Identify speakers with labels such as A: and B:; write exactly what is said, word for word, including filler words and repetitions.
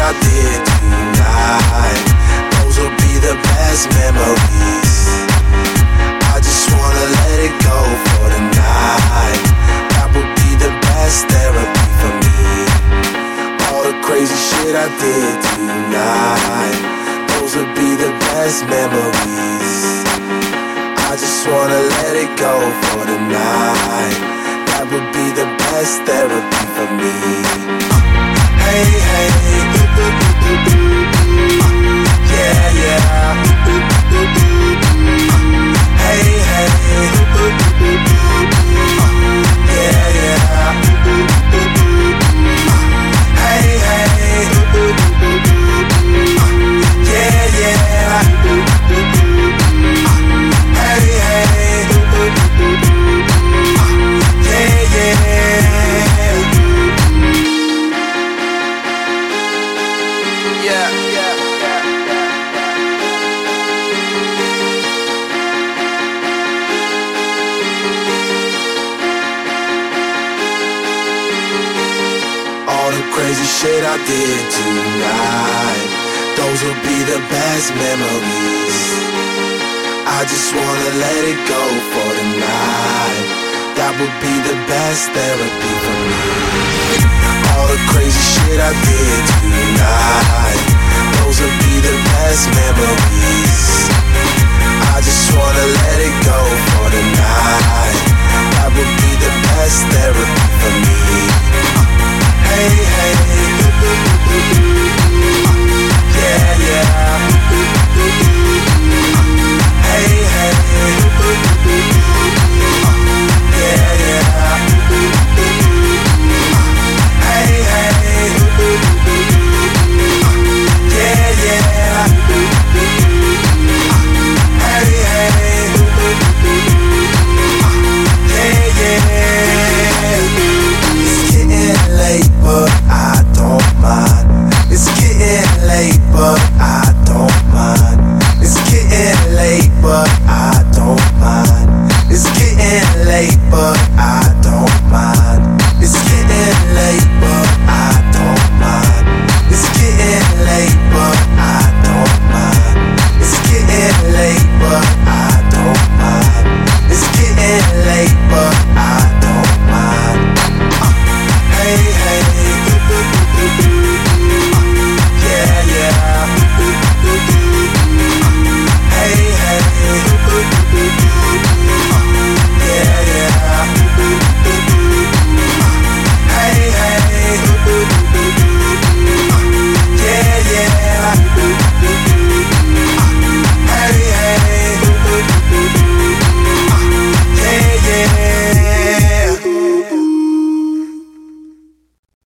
A: I did tonight. Those will be the best memories. I just wanna let it go for tonight. That would be the best therapy for me. All the crazy shit I did tonight, those would be the best memories. I just wanna let it go for tonight. That would be the best therapy for me. Hey, hey, yeah, yeah. Hey, hey, yeah, yeah. Hey, hey, yeah, yeah. Hey, hey, yeah, yeah. Yeah, yeah, yeah, yeah. All the crazy shit I did tonight, those will be the best memories. I just wanna let it go for tonight. That would be the best therapy for me. All the crazy shit